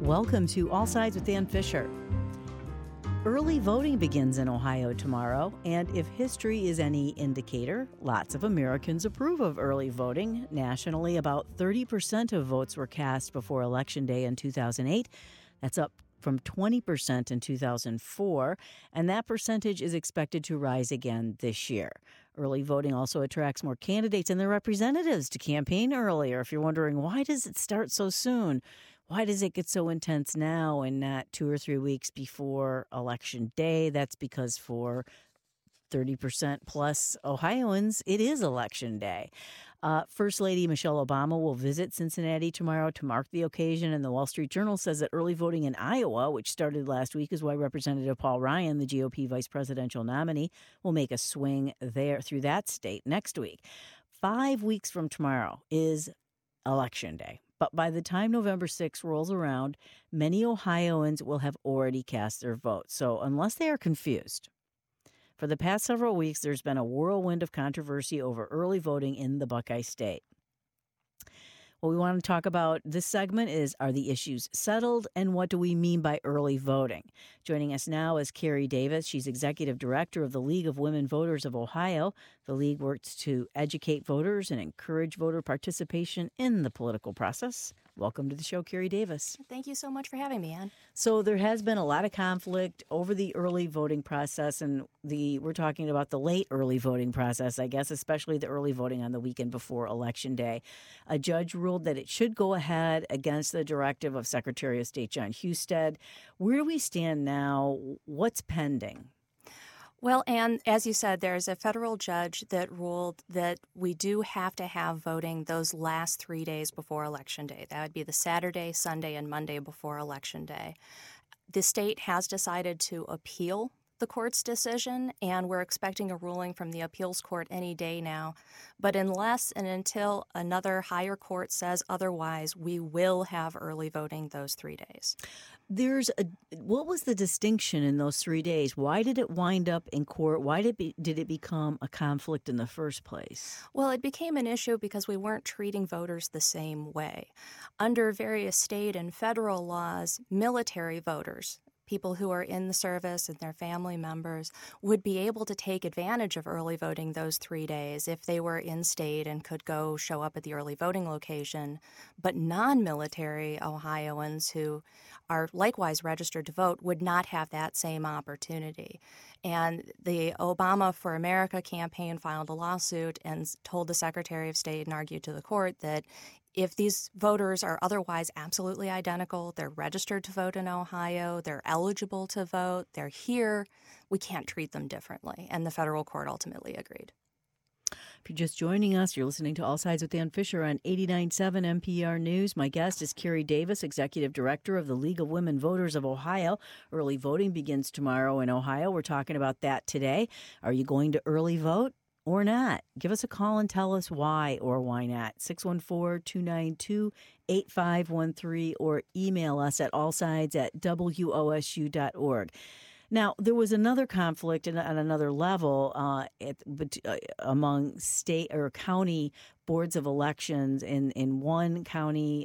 Welcome to All Sides with Dan Fisher. Early voting begins in Ohio tomorrow, and if history is any indicator, lots of Americans approve of early voting. Nationally, about 30% of votes were cast before Election Day in 2008. That's up from 20% in 2004, and that percentage is expected to rise again this year. Early voting also attracts more candidates and their representatives to campaign earlier. If you're wondering, why does it start so soon? Why does it get so intense now and not 2 or 3 weeks before Election Day? That's because for 30% plus Ohioans, it is Election Day. First Lady Michelle Obama will visit Cincinnati tomorrow to mark the occasion, and the Wall Street Journal says that early voting in Iowa, which started last week, is why Representative Paul Ryan, the GOP vice presidential nominee, will make a swing there through that state next week. 5 weeks from tomorrow is Election Day. But by the time November 6th rolls around, many Ohioans will have already cast their votes. So unless they are confused, for the past several weeks, there's been a whirlwind of controversy over early voting in the Buckeye State. What we want to talk about this segment is, are the issues settled, and what do we mean by early voting? Joining us now is Carrie Davis. She's executive director of the League of Women Voters of Ohio. The league works to educate voters and encourage voter participation in the political process. Welcome to the show, Carrie Davis. Thank you so much for having me, Ann. So there has been a lot of conflict over the early voting process, and we're talking about the late early voting process, I guess, especially the early voting on the weekend before Election Day. A judge ruled that it should go ahead against the directive of Secretary of State Jon Husted. Where do we stand now? What's pending? Well, Ann, as you said, there's a federal judge that ruled that we do have to have voting those last 3 days before Election Day. That would be the Saturday, Sunday, and Monday before Election Day. The state has decided to appeal the court's decision, and we're expecting a ruling from the appeals court any day now. But unless and until another higher court says otherwise, we will have early voting those 3 days. What was the distinction in those 3 days? Why did it wind up in court? Why did it become a conflict in the first place? Well, it became an issue because we weren't treating voters the same way. Under various state and federal laws, military voters, people who are in the service and their family members, would be able to take advantage of early voting those 3 days if they were in state and could go show up at the early voting location. But non-military Ohioans who are likewise registered to vote would not have that same opportunity. And the Obama for America campaign filed a lawsuit and told the Secretary of State and argued to the court that if these voters are otherwise absolutely identical, they're registered to vote in Ohio, they're eligible to vote, they're here, we can't treat them differently. And the federal court ultimately agreed. If you're just joining us, you're listening to All Sides with Dan Fisher on 89.7 NPR News. My guest is Carrie Davis, Executive Director of the League of Women Voters of Ohio. Early voting begins tomorrow in Ohio. We're talking about that today. Are you going to early vote or not? Give us a call and tell us why or why not. 614-292-8513 or email us at allsides@wosu.org. Now, there was another conflict on another level among state or county boards of elections in one county,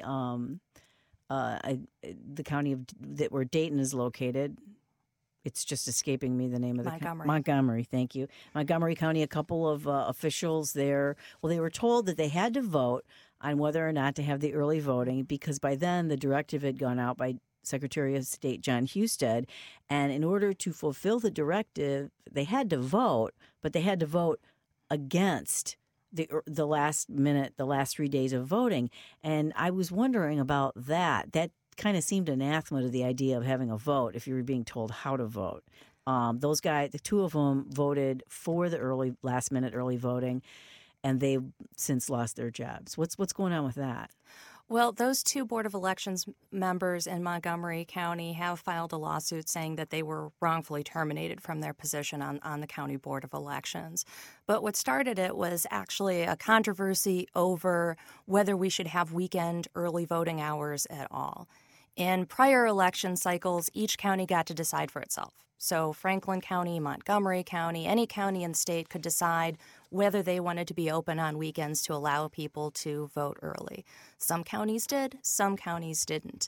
the county where Dayton is located. It's just escaping me the name of the Montgomery. Montgomery, thank you. Montgomery County, a couple of officials there, they were told that they had to vote on whether or not to have the early voting because by then the directive had gone out by Secretary of State Jon Husted, and in order to fulfill the directive, they had to vote, but they had to vote against the last 3 days of voting. And I was wondering about that. That kind of seemed anathema to the idea of having a vote if you were being told how to vote. Those guys, the two of them voted for the last-minute early voting, and they've since lost their jobs. What's going on with that? Well, those two Board of Elections members in Montgomery County have filed a lawsuit saying that they were wrongfully terminated from their position on the County Board of Elections. But what started it was actually a controversy over whether we should have weekend early voting hours at all. In prior election cycles, each county got to decide for itself. So Franklin County, Montgomery County, any county in the state could decide whether they wanted to be open on weekends to allow people to vote early. Some counties did, some counties didn't.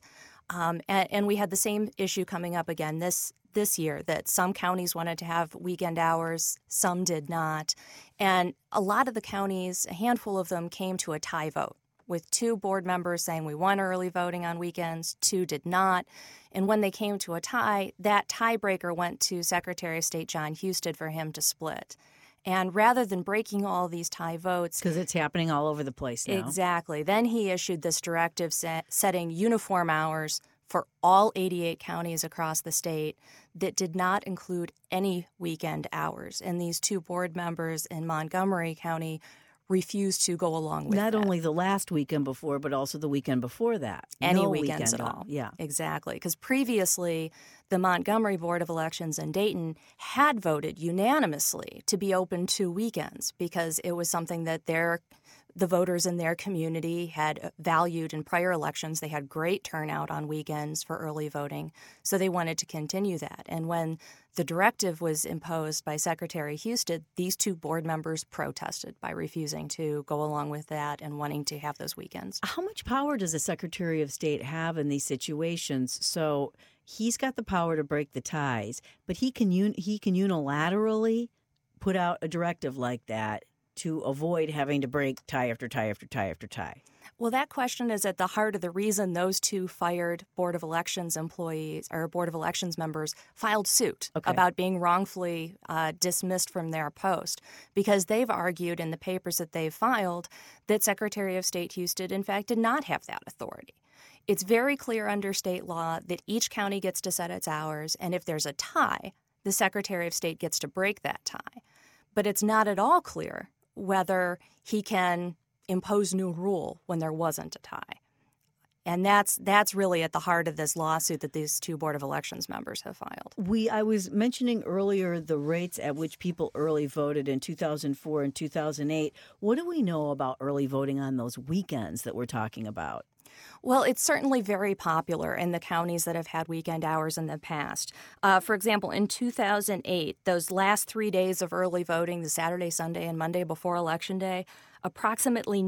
And we had the same issue coming up again this year, that some counties wanted to have weekend hours, some did not. And a lot of the counties, a handful of them, came to a tie vote, with 2 board members saying we want early voting on weekends, 2 did not. And when they came to a tie, that tiebreaker went to Secretary of State John Husted for him to split. And rather than breaking all these tie votes... Because it's happening all over the place now. Exactly. Then he issued this directive setting uniform hours for all 88 counties across the state that did not include any weekend hours. And these 2 board members in Montgomery County refused to go along with Not that. only the last weekend before, but also the weekend before that. Any No weekends weekend at all. Yeah. Exactly. Because previously, the Montgomery Board of Elections in Dayton had voted unanimously to be open 2 weekends because it was something that the voters in their community had valued in prior elections. They had great turnout on weekends for early voting, so they wanted to continue that. And when the directive was imposed by Secretary Husted, these 2 board members protested by refusing to go along with that and wanting to have those weekends. How much power does the Secretary of State have in these situations? So he's got the power to break the ties, but he can unilaterally put out a directive like that to avoid having to break tie after tie after tie after tie. Well, that question is at the heart of the reason those 2 fired Board of Elections employees or Board of Elections members filed suit about being wrongfully dismissed from their post, because they've argued in the papers that they've filed that Secretary of State Husted, in fact, did not have that authority. It's very clear under state law that each county gets to set its hours, and if there's a tie, the Secretary of State gets to break that tie. But it's not at all clear whether he can impose new rule when there wasn't a tie. And that's really at the heart of this lawsuit that these 2 Board of Elections members have filed. I was mentioning earlier the rates at which people early voted in 2004 and 2008. What do we know about early voting on those weekends that we're talking about? Well, it's certainly very popular in the counties that have had weekend hours in the past. For example, in 2008, those last 3 days of early voting, the Saturday, Sunday, and Monday before Election Day, approximately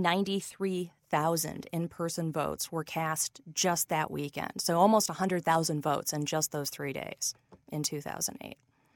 93,000 in-person votes were cast just that weekend. So almost 100,000 votes in just those 3 days in 2008.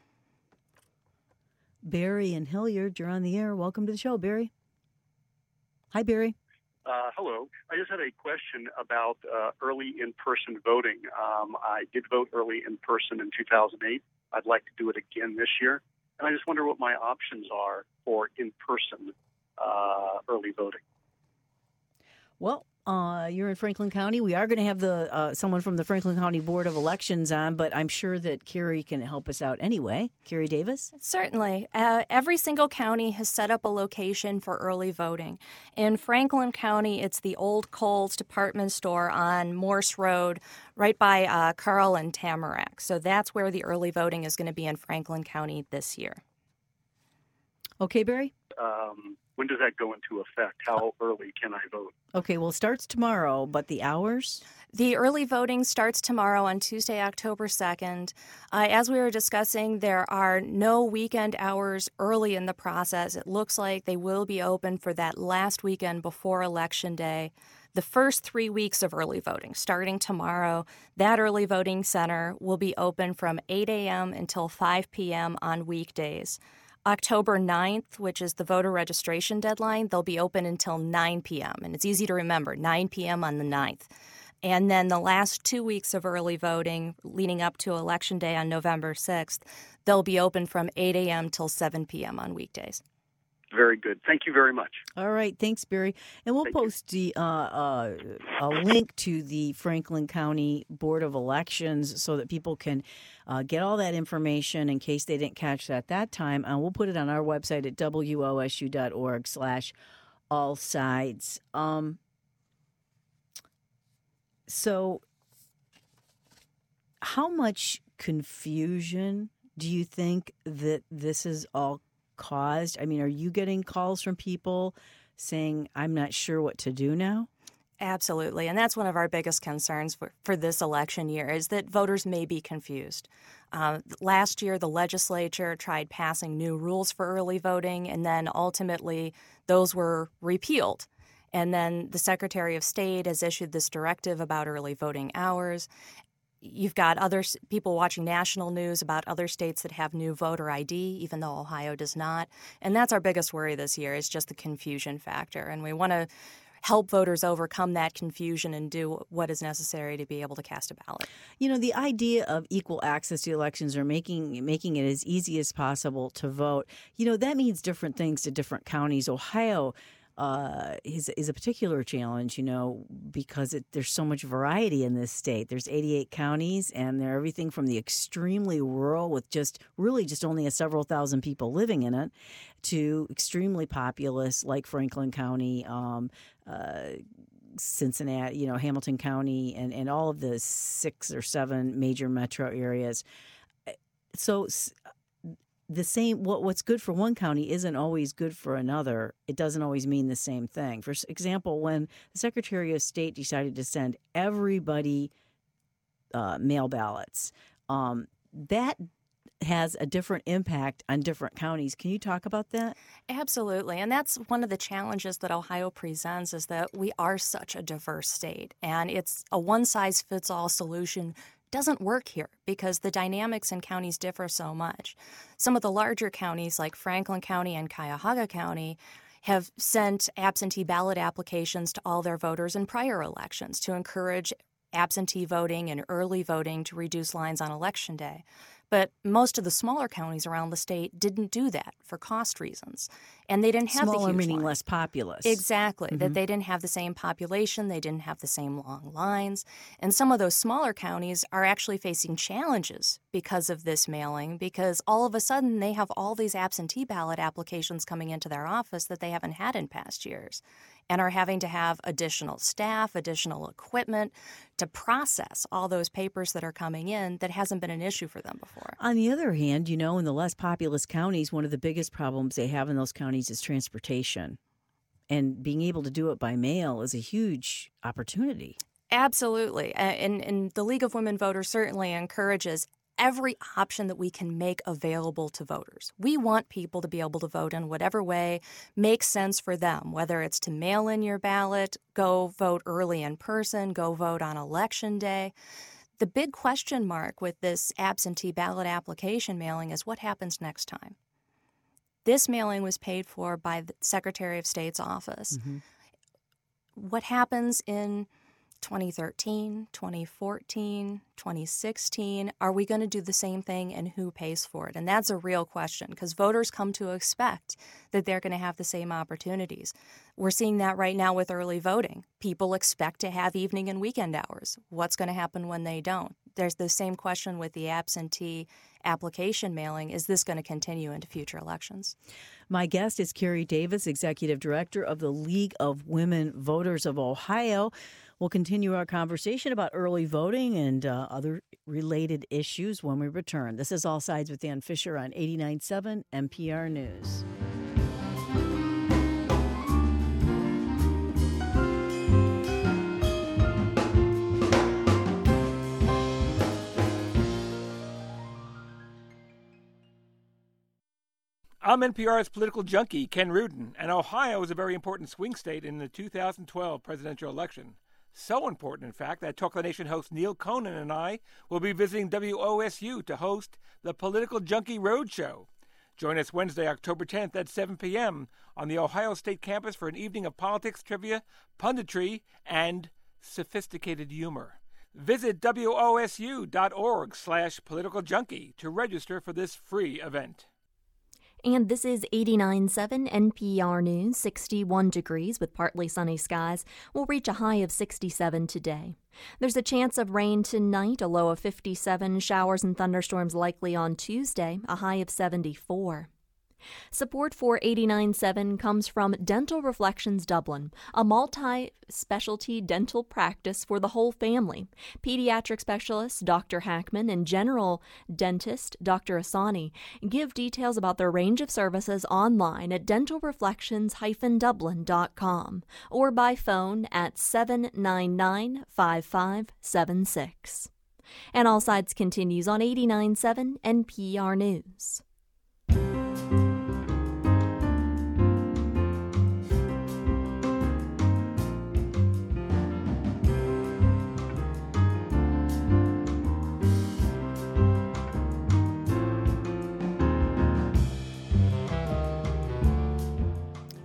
Barry and Hilliard, you're on the air. Welcome to the show, Barry. Hi, Barry. Hello. I just had a question about early in-person voting. I did vote early in person in 2008. I'd like to do it again this year. And I just wonder what my options are for in-person early voting. Well, you're in Franklin County. We are going to have someone from the Franklin County Board of Elections on, but I'm sure that Carrie can help us out anyway. Carrie Davis? Certainly. Every single county has set up a location for early voting. In Franklin County, it's the Old Kohl's department store on Morse Road, right by Carl and Tamarack. So that's where the early voting is going to be in Franklin County this year. Okay, Barry? When does that go into effect? How early can I vote? Okay, well, it starts tomorrow, but the hours? The early voting starts tomorrow on Tuesday, October 2nd. As we were discussing, there are no weekend hours early in the process. It looks like they will be open for that last weekend before Election Day. The first 3 weeks of early voting, starting tomorrow, that early voting center will be open from 8 a.m. until 5 p.m. on weekdays. October 9th, which is the voter registration deadline, they'll be open until 9 p.m. And it's easy to remember, 9 p.m. on the 9th. And then the last 2 weeks of early voting leading up to Election Day on November 6th, they'll be open from 8 a.m. till 7 p.m. on weekdays. Very good. Thank you very much. All right. Thanks, Barry. And we'll post a link to the Franklin County Board of Elections so that people can get all that information in case they didn't catch that time. And we'll put it on our website at wosu.org/allsides. So how much confusion do you think that this is all caused? I mean, are you getting calls from people saying, I'm not sure what to do now? Absolutely. And that's one of our biggest concerns for this election year is that voters may be confused. Last year, the legislature tried passing new rules for early voting, and then ultimately those were repealed. And then the Secretary of State has issued this directive about early voting hours. You've got other people watching national news about other states that have new voter ID, even though Ohio does not. And that's our biggest worry this year, is just the confusion factor. And we want to help voters overcome that confusion and do what is necessary to be able to cast a ballot. You know, the idea of equal access to elections, or making it as easy as possible to vote, you know, that means different things to different counties. Ohio is a particular challenge, you know, because there's so much variety in this state. There's 88 counties, and they're everything from the extremely rural with just only several thousand people living in it, to extremely populous like Franklin County, Cincinnati, you know, Hamilton County, and all of the 6 or 7 major metro areas. So the same, what's good for one county isn't always good for another. It doesn't always mean the same thing. For example, when the Secretary of State decided to send everybody mail ballots, that has a different impact on different counties. Can you talk about that? Absolutely. And that's one of the challenges that Ohio presents, is that we are such a diverse state, and it's a one-size-fits-all solution doesn't work here because the dynamics in counties differ so much. Some of the larger counties like Franklin County and Cuyahoga County have sent absentee ballot applications to all their voters in prior elections to encourage absentee voting and early voting to reduce lines on Election Day. But most of the smaller counties around the state didn't do that for cost reasons. And they didn't have the huge smaller meaning lines. less populous. Exactly. Mm-hmm. That they didn't have the same population. They didn't have the same long lines. And some of those smaller counties are actually facing challenges because of this mailing, because all of a sudden they have all these absentee ballot applications coming into their office that they haven't had in past years, and are having to have additional staff, additional equipment to process all those papers that are coming in that hasn't been an issue for them before. On the other hand, you know, in the less populous counties, one of the biggest problems they have in those counties is transportation. And being able to do it by mail is a huge opportunity. Absolutely. And the League of Women Voters certainly encourages every option that we can make available to voters. We want people to be able to vote in whatever way makes sense for them, whether it's to mail in your ballot, go vote early in person, go vote on Election Day. The big question mark with this absentee ballot application mailing is what happens next time. This mailing was paid for by the Secretary of State's office. Mm-hmm. What happens in 2013, 2014, 2016, are we going to do the same thing, and who pays for it? And that's a real question, because voters come to expect that they're going to have the same opportunities. We're seeing that right now with early voting. People expect to have evening and weekend hours. What's going to happen when they don't? There's the same question with the absentee application mailing. Is this going to continue into future elections? My guest is Carrie Davis, Executive Director of the League of Women Voters of Ohio. We'll continue our conversation about early voting and other related issues when we return. This is All Sides with Dan Fisher on 89.7 NPR News. I'm NPR's political junkie, Ken Rudin, and Ohio is a very important swing state in the 2012 presidential election. So important, in fact, that Talk of the Nation host Neil Conan and I will be visiting WOSU to host the Political Junkie Roadshow. Join us Wednesday, October 10th at 7 p.m. on the Ohio State campus for an evening of politics, trivia, punditry, and sophisticated humor. Visit wosu.org/politicalJunkie to register for this free event. And this is 89.7 NPR News. 61 degrees with partly sunny skies. We'll reach a high of 67 today. There's a chance of rain tonight, a low of 57. Showers and thunderstorms likely on Tuesday, a high of 74. Support for 89.7 comes from Dental Reflections Dublin, a multi-specialty dental practice for the whole family. Pediatric specialist Dr. Hackman and general dentist Dr. Asani give details about their range of services online at dentalreflections-dublin.com or by phone at 799-5576. And All Sides continues on 89.7 NPR News.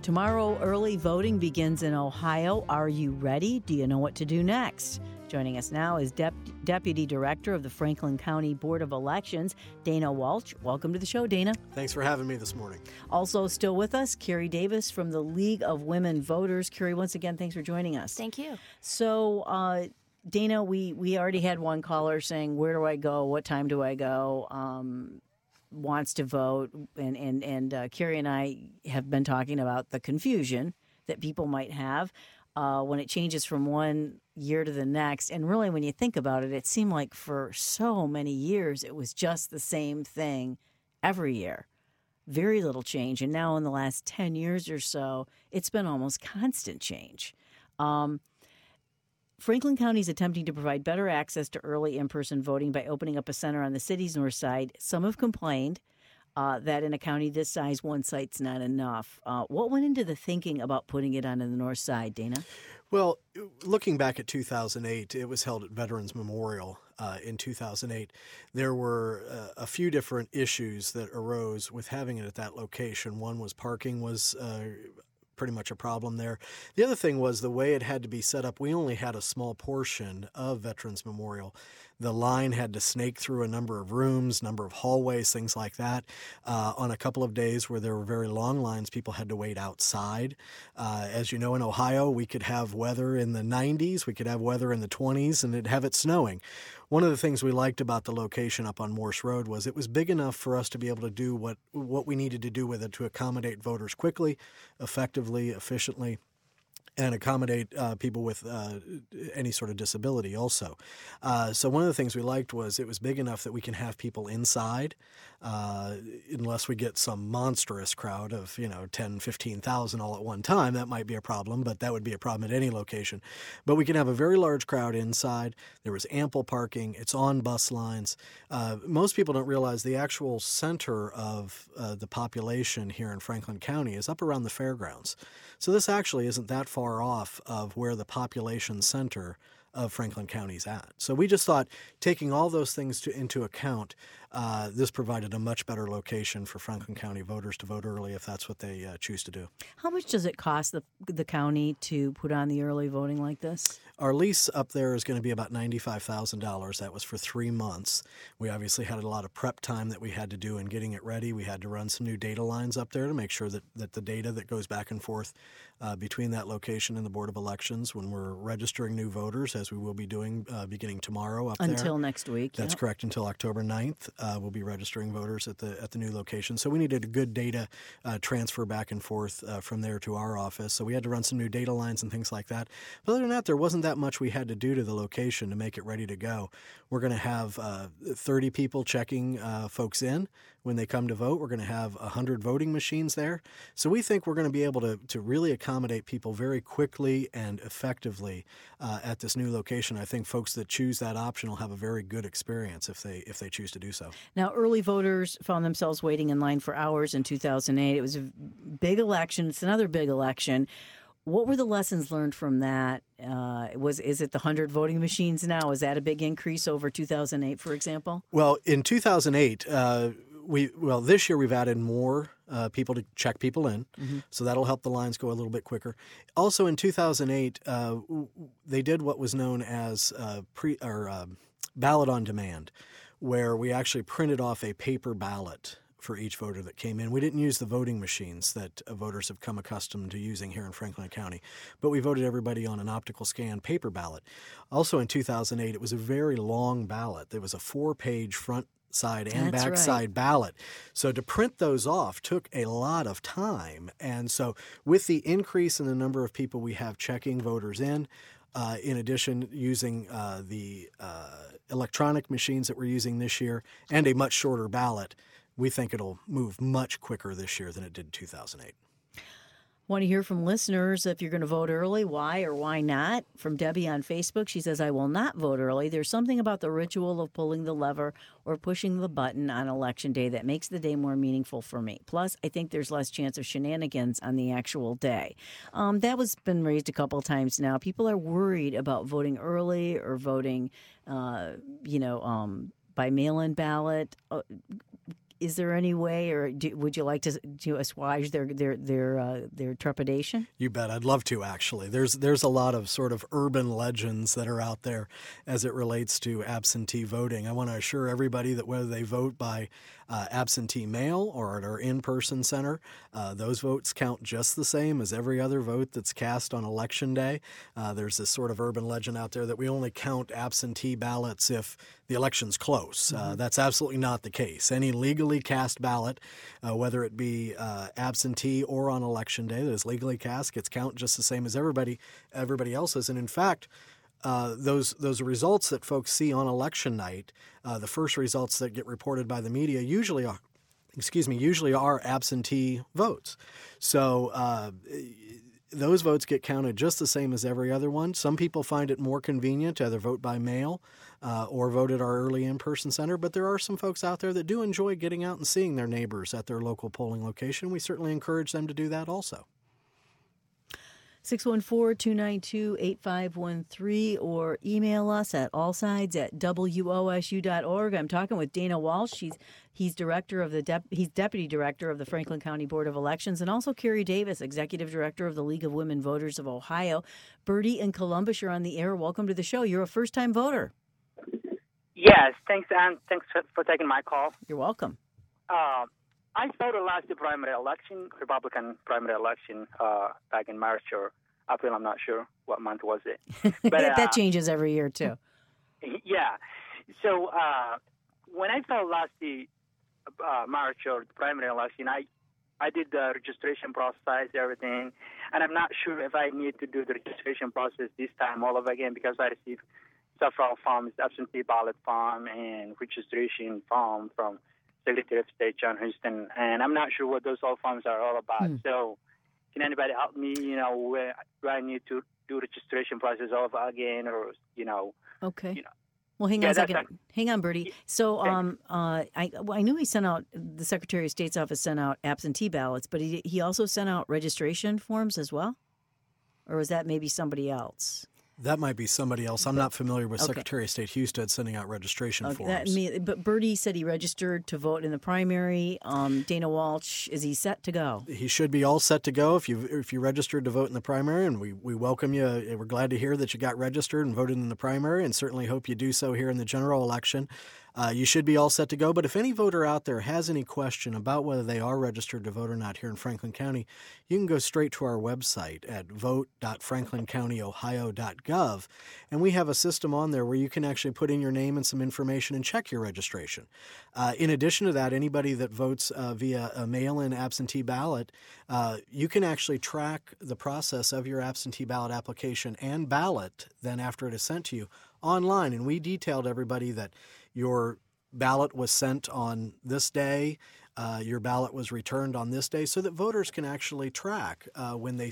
Tomorrow, early voting begins in Ohio. Are you ready? Do you know what to do next? Joining us now is Deputy Director of the Franklin County Board of Elections, Dana Walsh. Welcome to the show, Dana. Thanks for having me this morning. Also still with us, Carrie Davis from the League of Women Voters. Carrie, once again, thanks for joining us. Thank you. So, Dana, we already had one caller saying, where do I go? What time do I go? Wants to vote. And Carrie and I have been talking about the confusion that people might have when it changes from one year to the next. And really, when you think about it, it seemed like for so many years it was just the same thing every year. Very little change. And now in the last 10 years or so, it's been almost constant change. Franklin County is attempting to provide better access to early in-person voting by opening up a center on the city's north side. Some have complained that in a county this size, one site's not enough. What went into the thinking about putting it on the north side, Dana? Well, looking back at 2008, it was held at Veterans Memorial in 2008. There were a few different issues that arose with having it at that location. One was parking was pretty much a problem there. The other thing was the way it had to be set up. We only had a small portion of Veterans Memorial. The line had to snake through a number of rooms, number of hallways, things like that. On a couple of days where there were very long lines, people had to wait outside. As you know, in Ohio, we could have weather in the 90s, we could have weather in the 20s, and it'd have it snowing. One of the things we liked about the location up on Morse Road was it was big enough for us to be able to do what we needed to do with it to accommodate voters quickly, effectively, efficiently, and accommodate people with any sort of disability also. So one of the things we liked was it was big enough that we can have people inside unless we get some monstrous crowd of, 10, 15,000 all at one time. That might be a problem, but that would be a problem at any location. But we can have a very large crowd inside. There was ample parking. It's on bus lines. Most people don't realize the actual center of the population here in Franklin County is up around the fairgrounds. So this actually isn't that far off of where the population center of Franklin County is at. So we just thought, taking all those things into account, this provided a much better location for Franklin County voters to vote early if that's what they choose to do. How much does it cost the county to put on the early voting like this? Our lease up there is going to be about $95,000. That was for 3 months. We obviously had a lot of prep time that we had to do in getting it ready. We had to run some new data lines up there to make sure that the data that goes back and forth between that location and the Board of Elections when we're registering new voters, as we will be doing beginning tomorrow up there. Until next week. That's correct, until October 9th. We'll be registering voters at the new location. So we needed a good data transfer back and forth from there to our office. So we had to run some new data lines and things like that. But other than that, there wasn't that much we had to do to the location to make it ready to go. We're going to have 30 people checking folks in when they come to vote. We're going to have 100 voting machines there. So we think we're going to be able to really accommodate people very quickly and effectively at this new location. I think folks that choose that option will have a very good experience if they choose to do so. Now, early voters found themselves waiting in line for hours in 2008. It was a big election. It's another big election. What were the lessons learned from that? Is it the 100 voting machines now? Is that a big increase over 2008, for example? Well, in 2008, this year we've added more people to check people in, so that'll help the lines go a little bit quicker. Also, in 2008, they did what was known as ballot on demand, where we actually printed off a paper ballot for each voter that came in. We didn't use the voting machines that voters have come accustomed to using here in Franklin County, but we voted everybody on an optical scan paper ballot. Also in 2008, it was a very long ballot. There was a 4-page front side and back side ballot. So to print those off took a lot of time. And so with the increase in the number of people we have checking voters in addition, using the electronic machines that we're using this year and a much shorter ballot, we think it'll move much quicker this year than it did in 2008. Want to hear from listeners if you're going to vote early, why or why not? From Debbie on Facebook, she says, I will not vote early. There's something about the ritual of pulling the lever or pushing the button on Election Day that makes the day more meaningful for me. Plus, I think there's less chance of shenanigans on the actual day. That was been raised a couple of times now. People are worried about voting early or voting, by mail-in ballot. Is there any way, or would you like to assuage their trepidation? You bet. I'd love to, actually. There's a lot of sort of urban legends that are out there as it relates to absentee voting. I want to assure everybody that whether they vote by absentee mail or at our in-person center, those votes count just the same as every other vote that's cast on Election Day. There's this sort of urban legend out there that we only count absentee ballots if the election's close. That's absolutely not the case. Any legally cast ballot, whether it be absentee or on Election Day that is legally cast, gets counted just the same as everybody else's. And in fact, those results that folks see on election night, the first results that get reported by the media usually are absentee votes. So those votes get counted just the same as every other one. Some people find it more convenient to either vote by mail or vote at our early in-person center, but there are some folks out there that do enjoy getting out and seeing their neighbors at their local polling location. We certainly encourage them to do that also. 614-292-8513 or email us at allsides@wosu.org. I'm talking with Dana Walsh. He's director of he's deputy director of the Franklin County Board of Elections, and also Carrie Davis, executive director of the League of Women Voters of Ohio. Bertie in Columbus, you're on the air. Welcome to the show. You're a first-time voter. Yes, thanks, Ann. Thanks for taking my call. You're welcome. I voted last primary election, Republican primary election, back in March or April. I'm not sure what month was it. But that changes every year too. Yeah. So when I voted last March or the primary election, I did the registration process, everything, and I'm not sure if I need to do the registration process this time all over again because I received several forms, absentee ballot form and registration form from Secretary of State John Houston, and I'm not sure what those all forms are all about. So can anybody help me, where do I need to do registration process all over again or, Okay. Well, hang on a second. Hang on, Bertie. So I knew the Secretary of State's office sent out absentee ballots, but he also sent out registration forms as well? Or was that maybe somebody else? That might be somebody else. I'm not familiar with Secretary of State Husted sending out registration forms. But Bertie said he registered to vote in the primary. Dana Walsh, is he set to go? He should be all set to go if you registered to vote in the primary, and we welcome you. We're glad to hear that you got registered and voted in the primary, and certainly hope you do so here in the general election. You should be all set to go. But if any voter out there has any question about whether they are registered to vote or not here in Franklin County, you can go straight to our website at vote.franklincountyohio.gov. And we have a system on there where you can actually put in your name and some information and check your registration. In addition to that, anybody that votes via a mail-in absentee ballot, you can actually track the process of your absentee ballot application and ballot then after it is sent to you online. And we detailed everybody that your ballot was sent on this day, your ballot was returned on this day, so that voters can actually track when they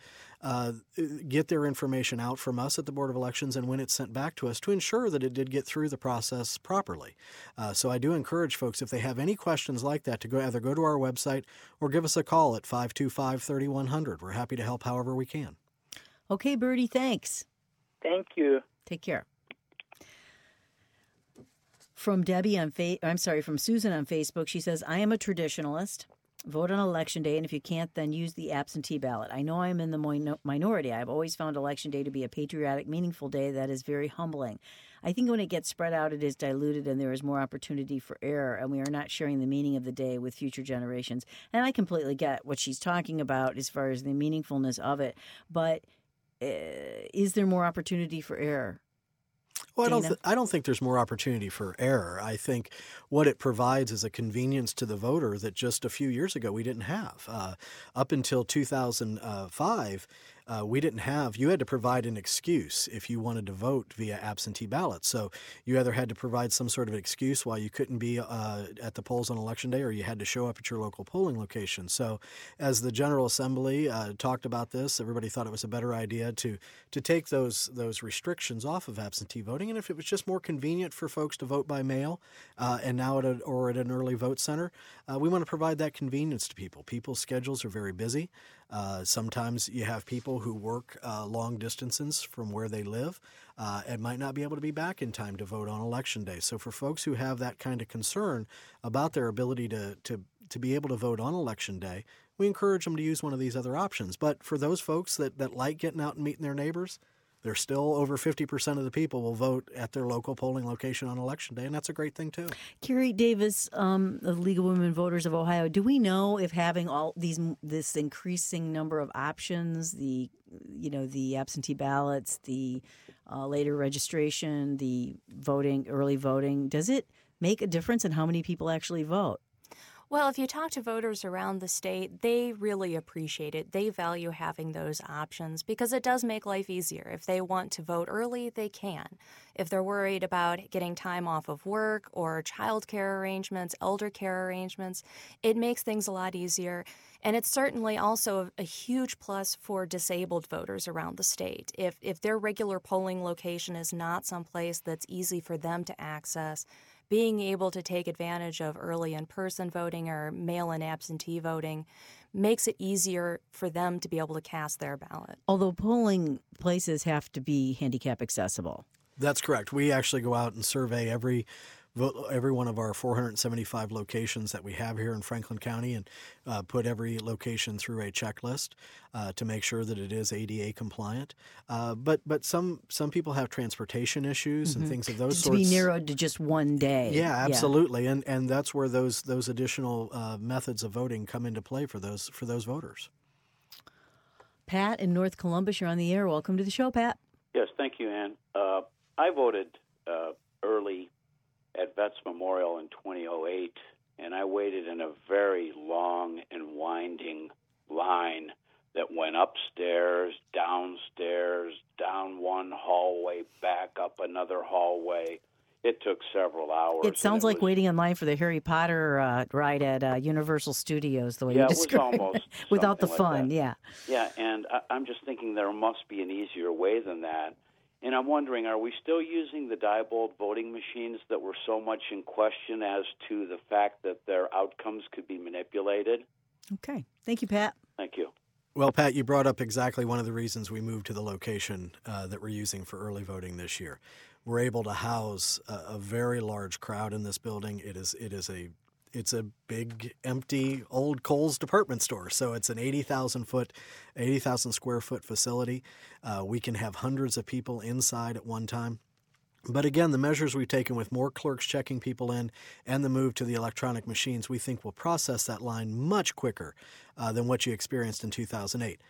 get their information out from us at the Board of Elections and when it's sent back to us to ensure that it did get through the process properly. So I do encourage folks, if they have any questions like that, to either go to our website or give us a call at 525-3100. We're happy to help however we can. Okay, Bertie, thanks. Thank you. Take care. From from Susan on Facebook, she says, I am a traditionalist. Vote on Election Day, and if you can't, then use the absentee ballot. I know I'm in the minority. I've always found Election Day to be a patriotic, meaningful day that is very humbling. I think when it gets spread out, it is diluted and there is more opportunity for error, and we are not sharing the meaning of the day with future generations. And I completely get what she's talking about as far as the meaningfulness of it, but is there more opportunity for error? Well, I don't think there's more opportunity for error. I think what it provides is a convenience to the voter that just a few years ago we didn't have. Up until 2005, we didn't have – you had to provide an excuse if you wanted to vote via absentee ballot. So you either had to provide some sort of excuse why you couldn't be at the polls on Election Day, or you had to show up at your local polling location. So as the General Assembly talked about this, everybody thought it was a better idea to take those restrictions off of absentee voting. And if it was just more convenient for folks to vote by mail and now at an early vote center, we want to provide that convenience to people. People's schedules are very busy. Sometimes you have people who work long distances from where they live and might not be able to be back in time to vote on Election Day. So for folks who have that kind of concern about their ability to be able to vote on Election Day, we encourage them to use one of these other options. But for those folks that like getting out and meeting their neighbors, there's still over 50% of the people will vote at their local polling location on Election Day, and that's a great thing, too. Carrie Davis, the League of Women Voters of Ohio, do we know if having all this increasing number of options, the absentee ballots, the later registration, the early voting, does it make a difference in how many people actually vote? Well, if you talk to voters around the state, they really appreciate it. They value having those options because it does make life easier. If they want to vote early, they can. If they're worried about getting time off of work or child care arrangements, elder care arrangements, it makes things a lot easier. And it's certainly also a huge plus for disabled voters around the state. If their regular polling location is not someplace that's easy for them to access, being able to take advantage of early in-person voting or mail-in absentee voting makes it easier for them to be able to cast their ballot. Although polling places have to be handicap accessible. That's correct. We actually go out and survey every one of our 475 locations that we have here in Franklin County and put every location through a checklist to make sure that it is ADA compliant. But some people have transportation issues and things of those sorts. To be narrowed to just one day. Yeah, absolutely. Yeah. And that's where those additional methods of voting come into play for those voters. Pat in North Columbus, you're on the air. Welcome to the show, Pat. Yes, thank you, Ann. I voted early at Vets Memorial in 2008, and I waited in a very long and winding line that went upstairs, downstairs, down one hallway, back up another hallway. It took several hours. It sounds like waiting in line for the Harry Potter ride at Universal Studios, the way you described it. Almost without the fun, like yeah. Yeah, and I'm just thinking there must be an easier way than that. And I'm wondering, are we still using the Diebold voting machines that were so much in question as to the fact that their outcomes could be manipulated? Okay. Thank you, Pat. Thank you. Well, Pat, you brought up exactly one of the reasons we moved to the location that we're using for early voting this year. We're able to house a very large crowd in this building. It's a big, empty, old Kohl's department store. So it's an 80,000 square foot facility. We can have hundreds of people inside at one time. But again, the measures we've taken with more clerks checking people in and the move to the electronic machines, we think will process that line much quicker than what you experienced in 2008.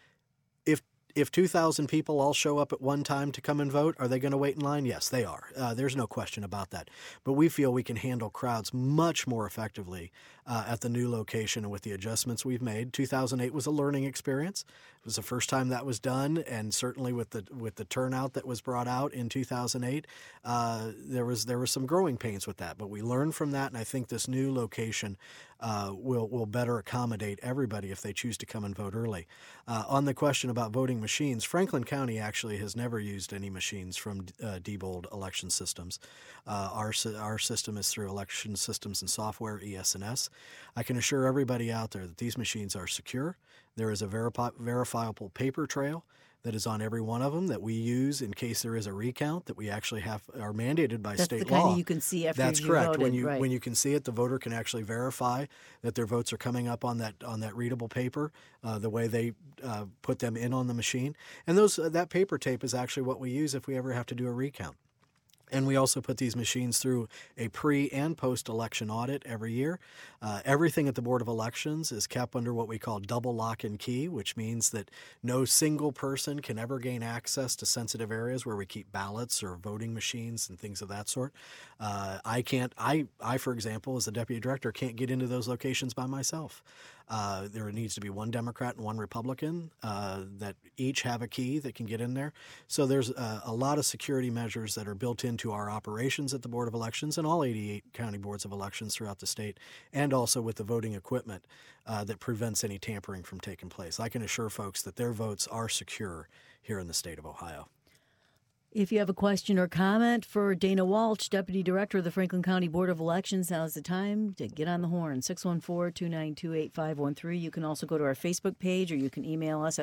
If 2,000 people all show up at one time to come and vote, are they going to wait in line? Yes, they are. There's no question about that. But we feel we can handle crowds much more effectively at the new location and with the adjustments we've made. 2008 was a learning experience. It was the first time that was done, and certainly with the turnout that was brought out in 2008, there was some growing pains with that. But we learned from that, and I think this new location will better accommodate everybody if they choose to come and vote early. On the question about voting machines, Franklin County actually has never used any machines from Diebold election systems. Our system is through Election Systems and Software, ES&S. I can assure everybody out there that these machines are secure. There is a verifiable paper trail that is on every one of them that we use in case there is a recount that we actually are mandated by state law. That's the kind you can see after That's you correct. voted, When you can see it, the voter can actually verify that their votes are coming up on that readable paper, the way they put them in on the machine. And that paper tape is actually what we use if we ever have to do a recount. And we also put these machines through a pre- and post-election audit every year. Everything at the Board of Elections is kept under what we call double lock and key, which means that no single person can ever gain access to sensitive areas where we keep ballots or voting machines and things of that sort. I, for example, as the deputy director, can't get into those locations by myself. There needs to be one Democrat and one Republican that each have a key that can get in there. So there's a lot of security measures that are built into our operations at the Board of Elections and all 88 county boards of elections throughout the state, and also with the voting equipment that prevents any tampering from taking place. I can assure folks that their votes are secure here in the state of Ohio. If you have a question or comment for Dana Walsh, Deputy Director of the Franklin County Board of Elections, now's the time to get on the horn, 614-292-8513. You can also go to our Facebook page, or you can email us at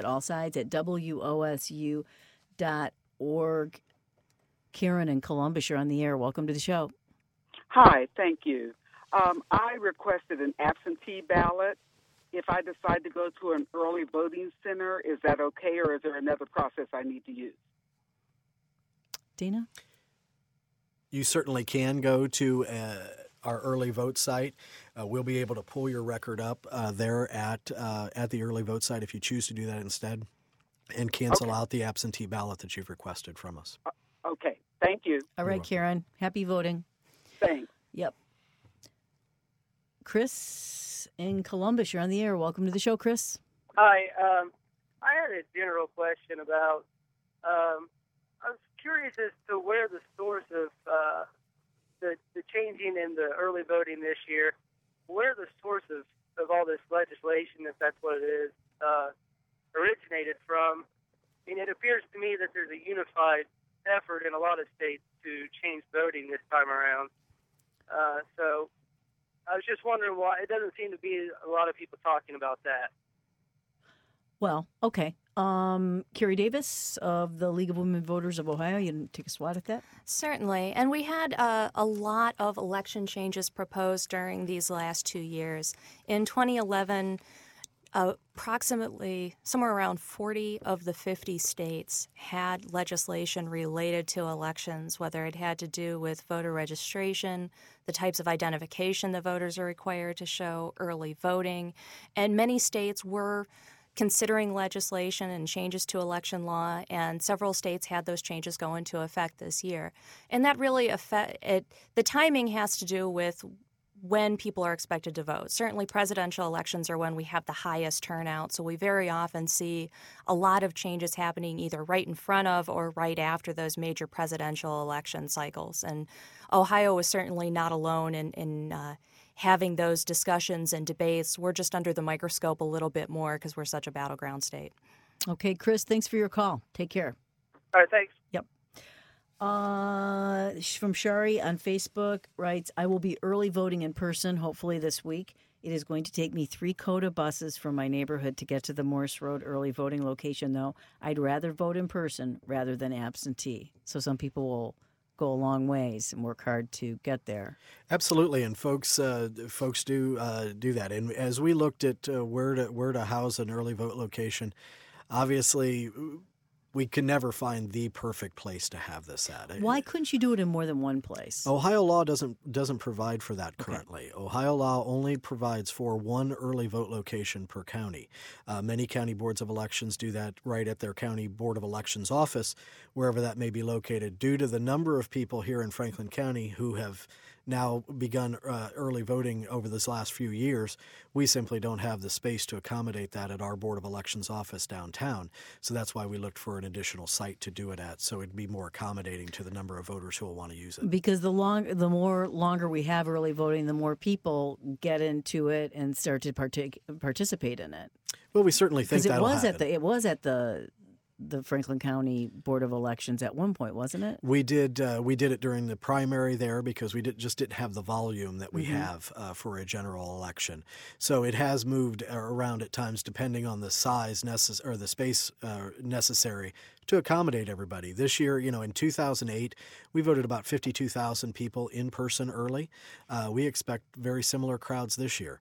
allsides@wosu.org. Karen in Columbus, you're on the air. Welcome to the show. Hi, thank you. I requested an absentee ballot. If I decide to go to an early voting center, is that okay, or is there another process I need to use? Dana? You certainly can go to our early vote site. We'll be able to pull your record up there at the early vote site if you choose to do that instead, and cancel out the absentee ballot that you've requested from us. Okay, thank you. All right, Karen. Happy voting. Thanks. Yep. Chris in Columbus, you're on the air. Welcome to the show, Chris. Hi. I had a general question about, I was curious as to where the source of the changing in the early voting this year, where the source of all this legislation, if that's what it is, originated from. I mean, it appears to me that there's a unified effort in a lot of states to change voting this time around. So I was just wondering why it doesn't seem to be a lot of people talking about that. Well, okay. Carrie Davis of the League of Women Voters of Ohio, you can take a swat at that? Certainly. And we had a lot of election changes proposed during these last 2 years. In 2011, approximately somewhere around 40 of the 50 states had legislation related to elections, whether it had to do with voter registration, the types of identification the voters are required to show, early voting. And many states were considering legislation and changes to election law, and several states had those changes go into effect this year. And that really the timing has to do with when people are expected to vote. Certainly presidential elections are when we have the highest turnout, so we very often see a lot of changes happening either right in front of or right after those major presidential election cycles. And Ohio was certainly not alone in having those discussions and debates. We're just under the microscope a little bit more because we're such a battleground state. Okay, Chris, thanks for your call. Take care. All right, thanks. Yep. From Shari on Facebook writes, I will be early voting in person, hopefully this week. It is going to take me 3 COTA buses from my neighborhood to get to the Morse Road early voting location, though. I'd rather vote in person rather than absentee. So some people will go a long ways and work hard to get there. Absolutely, and folks do that. And as we looked at where to house an early vote location, obviously we can never find the perfect place to have this at. Why couldn't you do it in more than one place? Ohio law doesn't provide for that currently. Okay. Ohio law only provides for 1 early vote location per county. Many county boards of elections do that right at their county board of elections office, wherever that may be located. Due to the number of people here in Franklin County who have now begun early voting over this last few years, we simply don't have the space to accommodate that at our Board of Elections office downtown. So that's why we looked for an additional site to do it at, so it'd be more accommodating to the number of voters who will want to use it. Because the longer we have early voting, the more people get into it and start to participate in it. Well, we certainly think that'll happen. It was at the Franklin County Board of Elections at one point, wasn't it? We did it during the primary there because we just didn't have the volume that we have for a general election. So it has moved around at times depending on the size or the space necessary to accommodate everybody. This year, in 2008, we voted about 52,000 people in person early. We expect very similar crowds this year.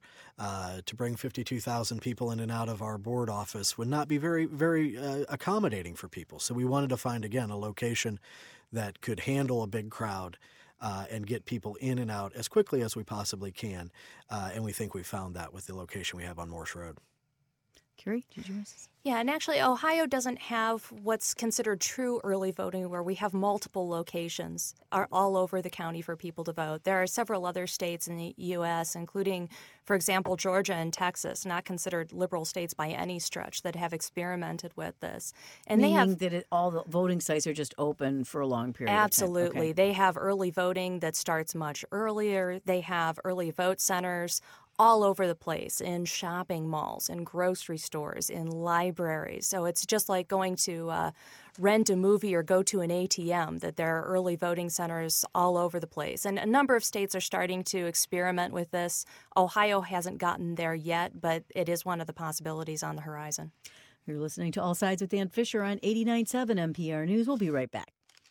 To bring 52,000 people in and out of our board office would not be very, very accommodating for people. So we wanted to find, again, a location that could handle a big crowd and get people in and out as quickly as we possibly can. And we think we found that with the location we have on Morse Road. Carrie, did you miss? Yeah, and actually Ohio doesn't have what's considered true early voting, where we have multiple locations all over the county for people to vote. There are several other states in the U.S., including, for example, Georgia and Texas, not considered liberal states by any stretch, that have experimented with this. And Meaning that all the voting sites are just open for a long period Absolutely. of time. Okay. They have early voting that starts much earlier. They have early vote centers all over the place, in shopping malls, in grocery stores, in libraries. So it's just like going to rent a movie or go to an ATM, that there are early voting centers all over the place. And a number of states are starting to experiment with this. Ohio hasn't gotten there yet, but it is one of the possibilities on the horizon. You're listening to All Sides with Dan Fisher on 89.7 NPR News. We'll be right back.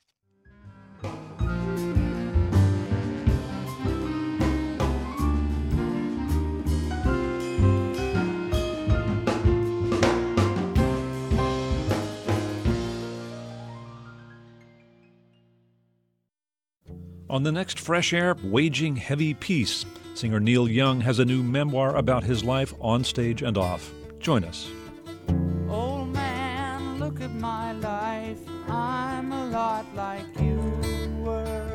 On the next Fresh Air, Waging Heavy Peace, singer Neil Young has a new memoir about his life on stage and off. Join us. Old man, look at my life. I'm a lot like you were.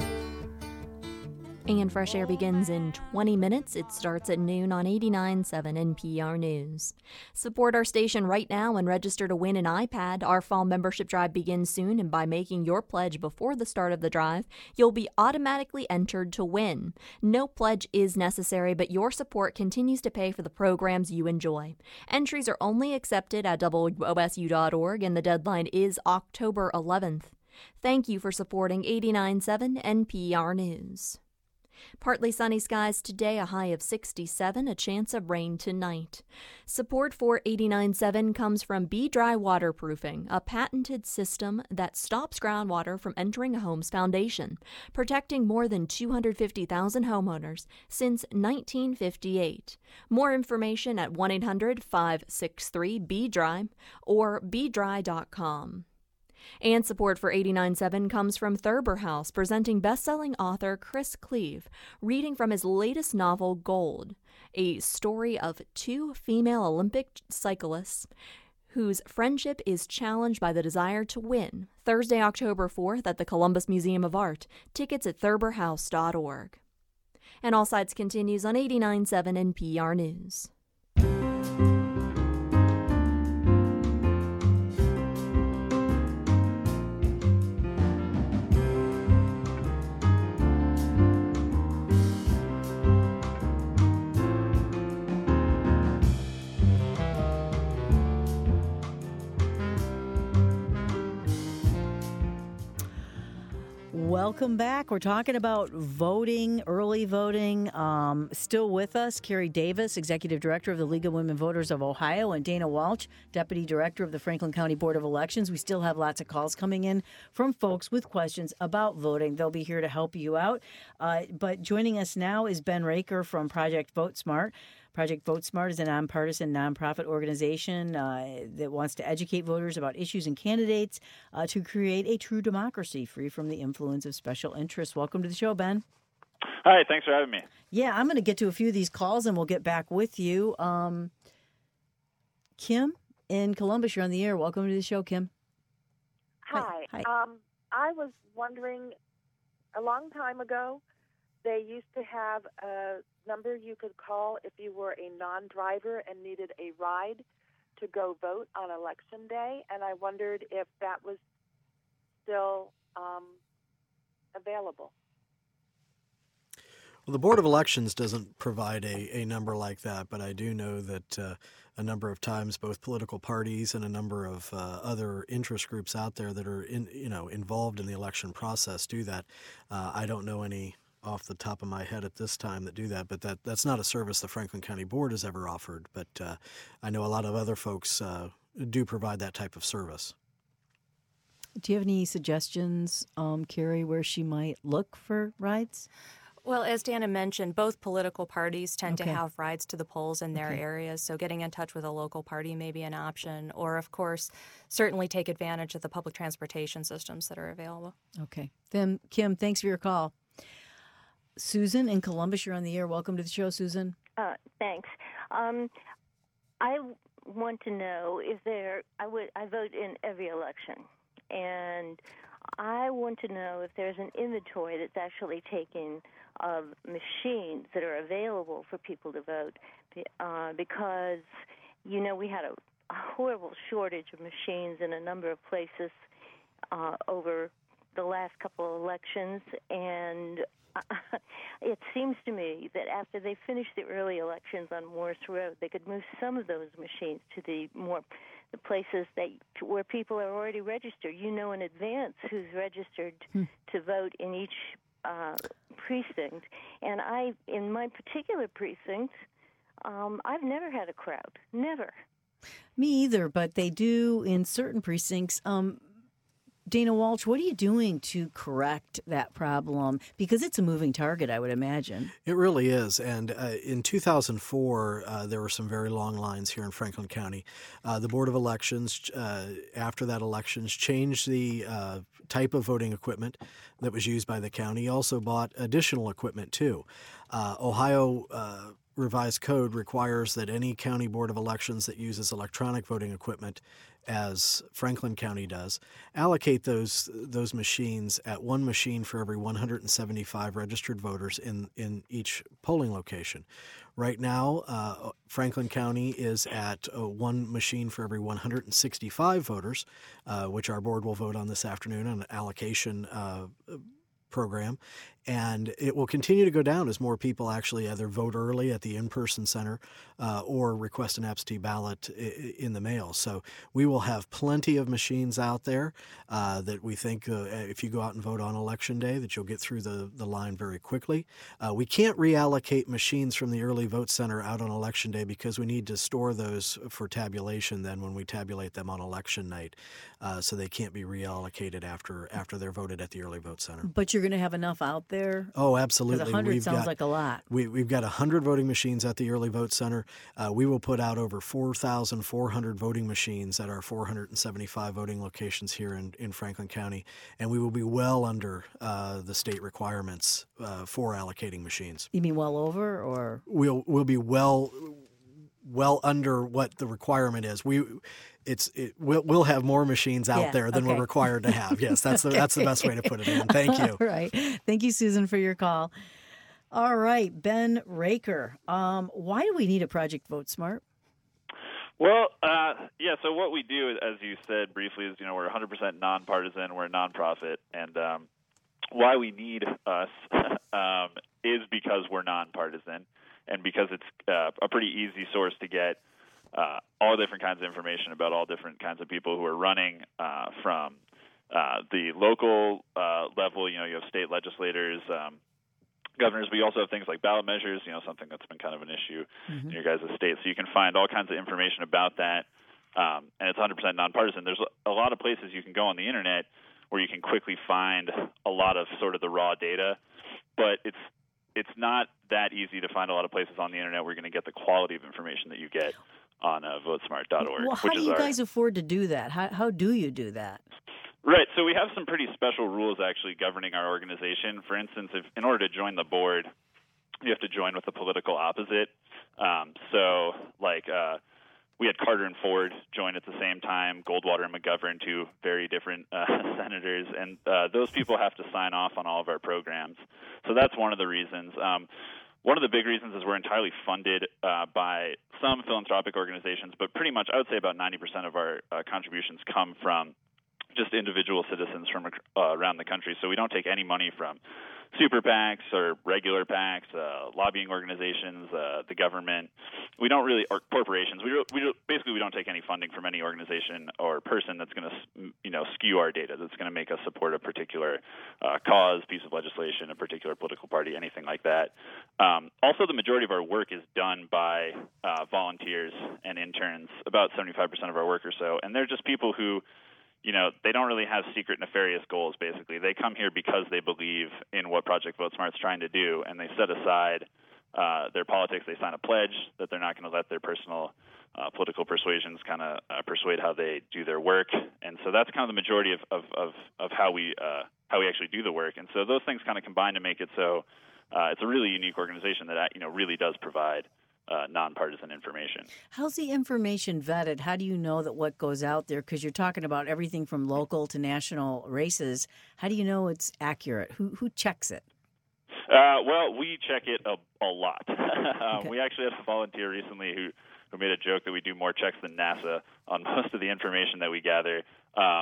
And Fresh Air begins in 20 minutes. It starts at noon on 89.7 NPR News. Support our station right now and register to win an iPad. Our fall membership drive begins soon, and by making your pledge before the start of the drive, you'll be automatically entered to win. No pledge is necessary, but your support continues to pay for the programs you enjoy. Entries are only accepted at WOSU.org, and the deadline is October 11th. Thank you for supporting 89.7 NPR News. Partly sunny skies today, a high of 67, a chance of rain tonight. Support for 89.7 comes from Be Dry Waterproofing, a patented system that stops groundwater from entering a home's foundation, protecting more than 250,000 homeowners since 1958. More information at 1-800-563-BE-DRY or bedry.com. And support for 89.7 comes from Thurber House, presenting best-selling author Chris Cleave, reading from his latest novel, Gold, a story of two female Olympic cyclists whose friendship is challenged by the desire to win. Thursday, October 4th at the Columbus Museum of Art. Tickets at thurberhouse.org. And All Sides continues on 89.7 NPR News. Welcome back. We're talking about voting, early voting. Still with us, Carrie Davis, Executive Director of the League of Women Voters of Ohio, and Dana Walsh, Deputy Director of the Franklin County Board of Elections. We still have lots of calls coming in from folks with questions about voting. They'll be here to help you out. But joining us now is Ben Raker from Project Vote Smart. Project Vote Smart is a nonpartisan, nonprofit organization that wants to educate voters about issues and candidates to create a true democracy free from the influence of special interests. Welcome to the show, Ben. Hi, thanks for having me. Yeah, I'm going to get to a few of these calls and we'll get back with you. Kim in Columbus, you're on the air. Welcome to the show, Kim. Hi. I was wondering, a long time ago, they used to have a number you could call if you were a non-driver and needed a ride to go vote on Election Day, and I wondered if that was still available. Well, the Board of Elections doesn't provide a number like that, but I do know that a number of times both political parties and a number of other interest groups out there that are involved in the election process do that. I don't know any off the top of my head at this time that do that, but that's not a service the Franklin County Board has ever offered. But I know a lot of other folks do provide that type of service. Do you have any suggestions, Carrie, where she might look for rides? Well, as Dana mentioned, both political parties tend to have rides to the polls in their areas, so getting in touch with a local party may be an option, or, of course, certainly take advantage of the public transportation systems that are available. Okay. Then, Kim, thanks for your call. Susan in Columbus, you're on the air. Welcome to the show, Susan. Thanks. I want to know if I vote in every election, and I want to know if there's an inventory that's actually taken of machines that are available for people to vote, because, we had a horrible shortage of machines in a number of places over the last couple of elections, and it seems to me that after they finish the early elections on Morse Road, they could move some of those machines to the places where people are already registered. You know in advance who's registered to vote in each precinct. And in my particular precinct, I've never had a crowd. Never. Me either, but they do in certain precincts. Dana Walsh, what are you doing to correct that problem? Because it's a moving target, I would imagine. It really is. And in 2004, there were some very long lines here in Franklin County. The Board of Elections, after that elections, changed the type of voting equipment that was used by the county. Also bought additional equipment, too. Ohio revised code requires that any county board of elections that uses electronic voting equipment, as Franklin County does, allocate those machines at one machine for every 175 registered voters in each polling location. Right now, Franklin County is at one machine for every 165 voters, which our board will vote on this afternoon on an allocation program, and it will continue to go down as more people actually either vote early at the in-person center or request an absentee ballot in the mail. So we will have plenty of machines out there that we think if you go out and vote on Election Day that you'll get through the line very quickly. We can't reallocate machines from the early vote center out on Election Day because we need to store those for tabulation then when we tabulate them on election night. So they can't be reallocated after they're voted at the early vote center. But you're going to have enough out there? Oh, absolutely. Because 100 sounds like a lot. We've got 100 voting machines at the early vote center. We will put out over 4,400 voting machines at our 475 voting locations here in Franklin County, and we will be well under the state requirements for allocating machines. You mean well over, or? We'll be well under what the requirement is. We'll have more machines out there than we're required to have. Yes, that's the best way to put it in. Thank you. All right. Thank you, Susan, for your call. All right, Ben Raker. Why do we need a Project Vote Smart? Well, so what we do, as you said briefly, is, we're 100% nonpartisan. We're a nonprofit. And why we need us is because we're nonpartisan and because it's a pretty easy source to get all different kinds of information about all different kinds of people who are running from the local level. You have state legislators, governors, but you also have things like ballot measures, something that's been kind of an issue in your guys' state. So you can find all kinds of information about that, and it's 100% nonpartisan. There's a lot of places you can go on the internet where you can quickly find a lot of sort of the raw data, but it's not that easy to find a lot of places on the internet where you're going to get the quality of information that you get on votesmart.org. Well, how do you guys afford to do that? How do you do that? Right. So we have some pretty special rules actually governing our organization. For instance, in order to join the board, you have to join with a political opposite. We had Carter and Ford join at the same time, Goldwater and McGovern, two very different senators, and those people have to sign off on all of our programs. So that's one of the reasons. One of the big reasons is we're entirely funded by some philanthropic organizations, but pretty much I would say about 90% of our contributions come from just individual citizens from around the country. So we don't take any money from super PACs or regular PACs, lobbying organizations, the government. We don't really, or corporations. We don't take any funding from any organization or person that's going to, skew our data. That's going to make us support a particular cause, piece of legislation, a particular political party, anything like that. Also, the majority of our work is done by volunteers and interns. About 75% of our work or so, and they're just people who, they don't really have secret nefarious goals, basically. They come here because they believe in what Project Vote Smart's trying to do, and they set aside their politics. They sign a pledge that they're not going to let their personal political persuasions kind of persuade how they do their work. And so that's kind of the majority of how we actually do the work. And so those things kind of combine to make it so it's a really unique organization that, really does provide nonpartisan information. How's the information vetted? How do you know that what goes out there? Because you're talking about everything from local to national races. How do you know it's accurate? Who checks it? Well, we check it a lot. Okay. We actually had a volunteer recently who made a joke that we do more checks than NASA on most of the information that we gather.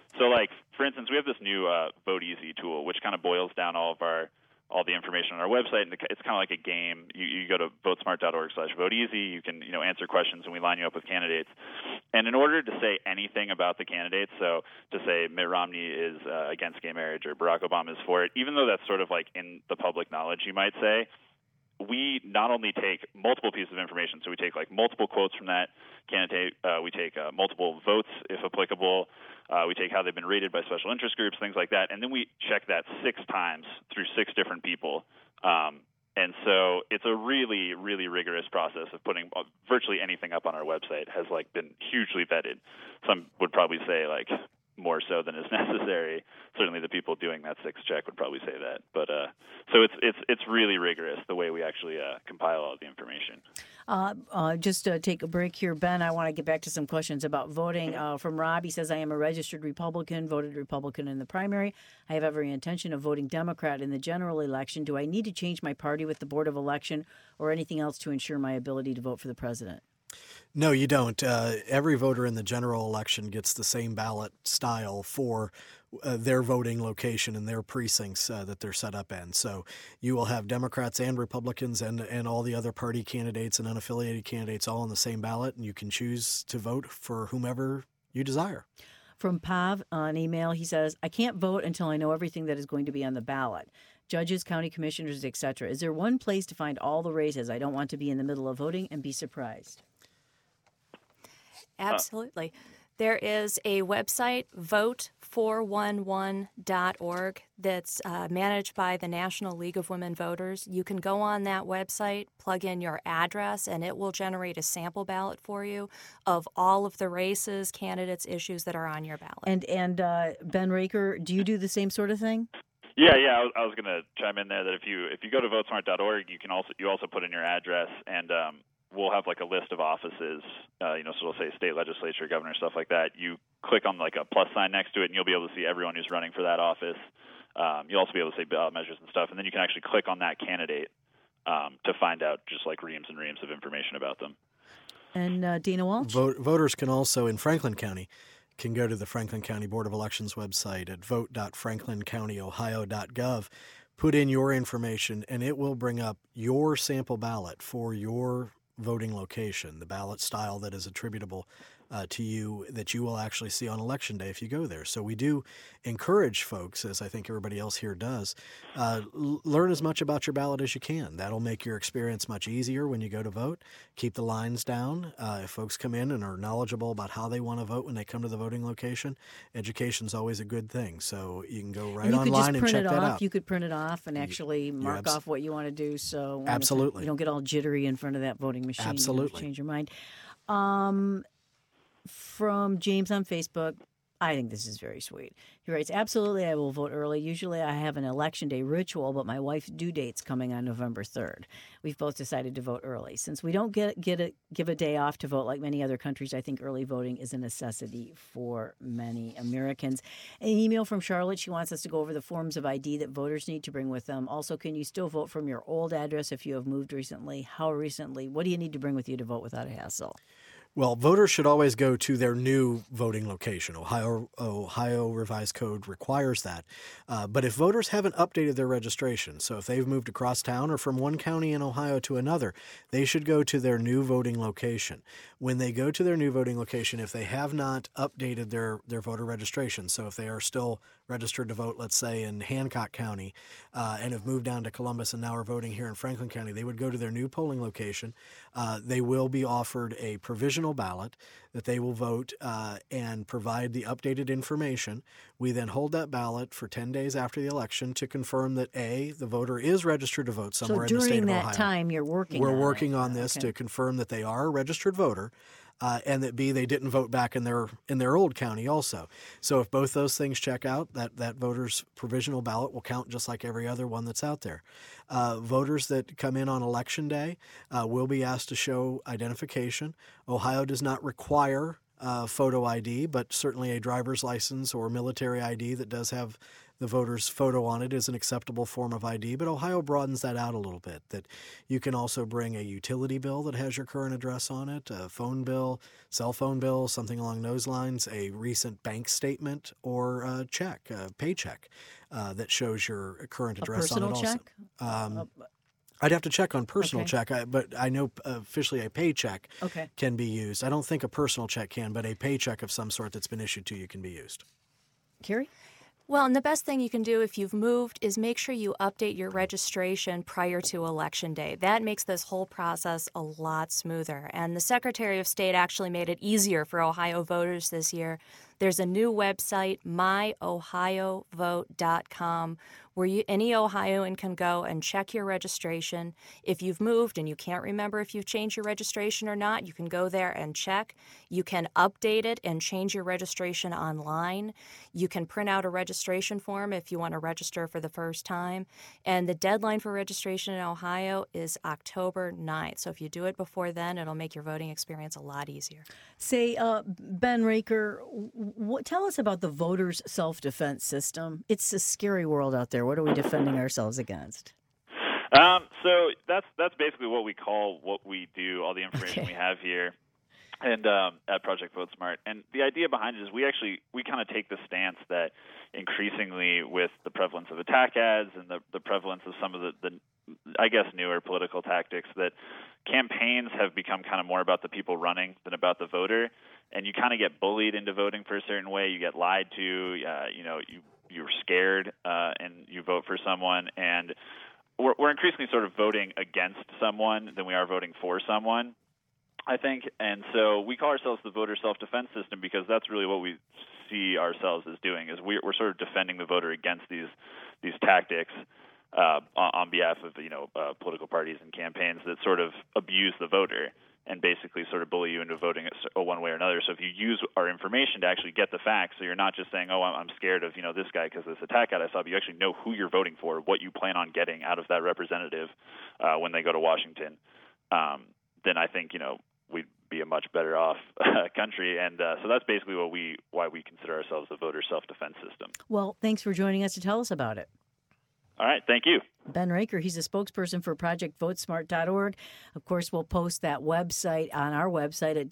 So, like, for instance, we have this new Vote Easy tool, which kind of boils down all the information on our website, and it's kind of like a game. You go to votesmart.org/voteeasy. You can answer questions, and we line you up with candidates. And in order to say anything about the candidates, so to say Mitt Romney is against gay marriage or Barack Obama is for it, even though that's sort of like in the public knowledge, you might say, we not only take multiple pieces of information, so we take like multiple quotes from that candidate, we take multiple votes if applicable, we take how they've been rated by special interest groups, things like that, and then we check that 6 times through 6 different people. And so it's a really, really rigorous process of putting virtually anything up on our website has like been hugely vetted. Some would probably say like more so than is necessary. Certainly the people doing that 6th check would probably say that. But so it's really rigorous the way we actually compile all the information. Just to take a break here, Ben, I want to get back to some questions about voting. From Rob, he says, I am a registered Republican, voted Republican in the primary. I have every intention of voting Democrat in the general election. Do I need to change my party with the Board of Election or anything else to ensure my ability to vote for the president? No, you don't. Every voter in the general election gets the same ballot style for their voting location and their precincts that they're set up in. So you will have Democrats and Republicans and all the other party candidates and unaffiliated candidates all on the same ballot, and you can choose to vote for whomever you desire. From Pav on email, he says, I can't vote until I know everything that is going to be on the ballot. Judges, county commissioners, etc. Is there one place to find all the races? I don't want to be in the middle of voting and be surprised. Absolutely. There is a website, vote411.org, that's managed by the National League of Women Voters. You can go on that website, plug in your address, and it will generate a sample ballot for you of all of the races, candidates, issues that are on your ballot. And Ben Raker, do you do the same sort of thing? Yeah. I was going to chime in there that if you go to votesmart.org, you also put in your address, and we'll have like a list of offices, so it'll say state legislature, governor, stuff like that. You click on like a plus sign next to it, and you'll be able to see everyone who's running for that office. You'll also be able to see ballot measures and stuff, and then you can actually click on that candidate to find out just like reams and reams of information about them. And Dana Walsh? Voters can also, in Franklin County, can go to the Franklin County Board of Elections website at vote.franklincountyohio.gov, put in your information, and it will bring up your sample ballot for your voting location, the ballot style that is attributable to you that you will actually see on Election Day if you go there. So we do encourage folks, as I think everybody else here does, learn as much about your ballot as you can. That'll make your experience much easier when you go to vote. Keep the lines down. If folks come in and are knowledgeable about how they want to vote when they come to the voting location, education's always a good thing. So you can go right online and check that out. You could print it off and actually mark off what you want to do. So absolutely, you don't get all jittery in front of that voting machine. Absolutely, change your mind. From James on Facebook, I think this is very sweet. He writes, absolutely, I will vote early. Usually I have an Election Day ritual, but my wife's due date's coming on November 3rd. We've both decided to vote early. Since we don't give a day off to vote like many other countries, I think early voting is a necessity for many Americans. An email from Charlotte. She wants us to go over the forms of ID that voters need to bring with them. Also, can you still vote from your old address if you have moved recently? How recently? What do you need to bring with you to vote without a hassle? Well, voters should always go to their new voting location. Ohio Revised Code requires that. But if voters haven't updated their registration, so if they've moved across town or from one county in Ohio to another, they should go to their new voting location. When they go to their new voting location, if they have not updated their voter registration, so if they are still registered to vote, let's say, in Hancock County and have moved down to Columbus and now are voting here in Franklin County, they would go to their new polling location. They will be offered a provisional ballot that they will vote and provide the updated information. We then hold that ballot for 10 days after the election to confirm that, A, the voter is registered to vote somewhere in the state of Ohio. So during that time, you're working on it. We're working on this to confirm that they are a registered voter. And that B, they didn't vote back in their old county also. So if both those things check out, that voter's provisional ballot will count just like every other one that's out there. Voters that come in on Election Day will be asked to show identification. Ohio does not require photo ID, but certainly a driver's license or military ID that does have the voter's photo on it is an acceptable form of ID, but Ohio broadens that out a little bit, that you can also bring a utility bill that has your current address on it, a phone bill, cell phone bill, something along those lines, a recent bank statement, or a check, a paycheck that shows your current address on it also. Check? I'd have to check on personal check, but I know officially a paycheck can be used. I don't think a personal check can, but a paycheck of some sort that's been issued to you can be used. Carrie? Well, and the best thing you can do if you've moved is make sure you update your registration prior to Election Day. That makes this whole process a lot smoother. And the Secretary of State actually made it easier for Ohio voters this year. There's a new website, myohiovote.com, where any Ohioan can go and check your registration. If you've moved and you can't remember if you've changed your registration or not, you can go there and check. You can update it and change your registration online. You can print out a registration form if you want to register for the first time. And the deadline for registration in Ohio is October 9th. So if you do it before then, it'll make your voting experience a lot easier. Say, Ben Raker, tell us about the voters' self-defense system. It's a scary world out there. What are we defending ourselves against? So that's basically what we call what we do, all the information we have here, and at Project Vote Smart. And the idea behind it is we kind of take the stance that increasingly with the prevalence of attack ads and the prevalence of some of the I guess newer political tactics, that campaigns have become kind of more about the people running than about the voter, and you kind of get bullied into voting for a certain way. You get lied to. You're scared and you vote for someone, and we're increasingly sort of voting against someone than we are voting for someone, I think. And so we call ourselves the voter self-defense system because that's really what we see ourselves as doing, is we're sort of defending the voter against these tactics on behalf of political parties and campaigns that sort of abuse the voter and basically sort of bully you into voting one way or another. So if you use our information to actually get the facts, so you're not just saying, oh, I'm scared of this guy because this attack ad I saw, but you actually know who you're voting for, what you plan on getting out of that representative when they go to Washington, then I think we'd be a much better off country. And so that's basically why we consider ourselves the voter self-defense system. Well, thanks for joining us to tell us about it. All right. Thank you. Ben Raker, he's a spokesperson for ProjectVoteSmart.org. Of course, we'll post that website on our website at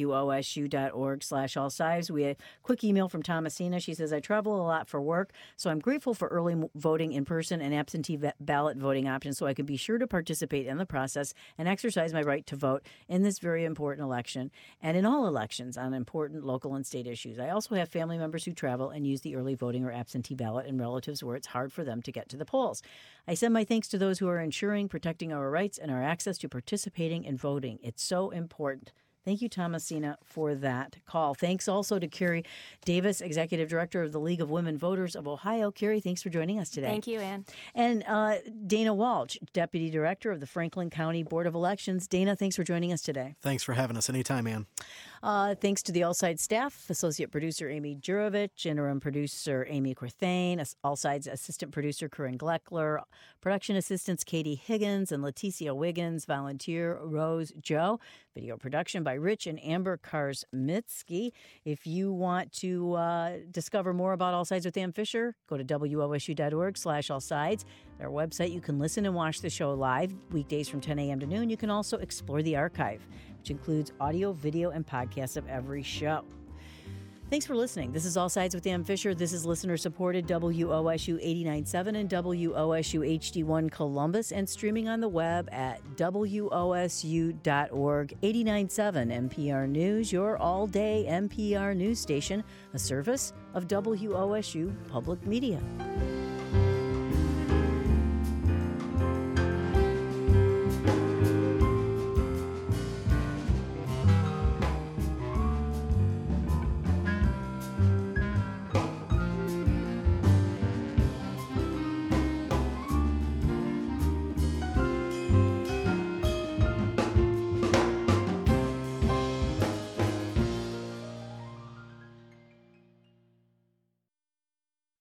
wosu.org/allsides. We had a quick email from Thomasina. She says, I travel a lot for work, so I'm grateful for early voting in person and absentee ballot voting options so I can be sure to participate in the process and exercise my right to vote in this very important election and in all elections on important local and state issues. I also have family members who travel and use the early voting or absentee ballot and relatives where it's hard for them to get to the polls. I send my thanks to those who are ensuring, protecting our rights and our access to participating and voting. It's so important. Thank you, Thomasina, for that call. Thanks also to Carrie Davis, Executive Director of the League of Women Voters of Ohio. Carrie, thanks for joining us today. Thank you, Ann. And Dana Walsh, Deputy Director of the Franklin County Board of Elections. Dana, thanks for joining us today. Thanks for having us. Anytime, Ann. Thanks to the All Sides staff, Associate Producer Amy Jurovich, Interim Producer Amy Corthane, All Sides Assistant Producer Corinne Gleckler, Production Assistants Katie Higgins and Leticia Wiggins, Volunteer Rose Joe, Video Production by Rich and Amber Karsmitsky. If you want to discover more about All Sides with Ann Fisher, go to wosu.org/allsides. Their website, you can listen and watch the show live weekdays from 10 a.m. to noon. You can also explore the archive, which includes audio, video, and podcasts of every show. Thanks for listening. This is All Sides with Ann Fisher. This is listener-supported WOSU 89.7 and WOSU HD1 Columbus, and streaming on the web at wosu.org. 89.7 NPR News, your all-day NPR news station, a service of WOSU Public Media.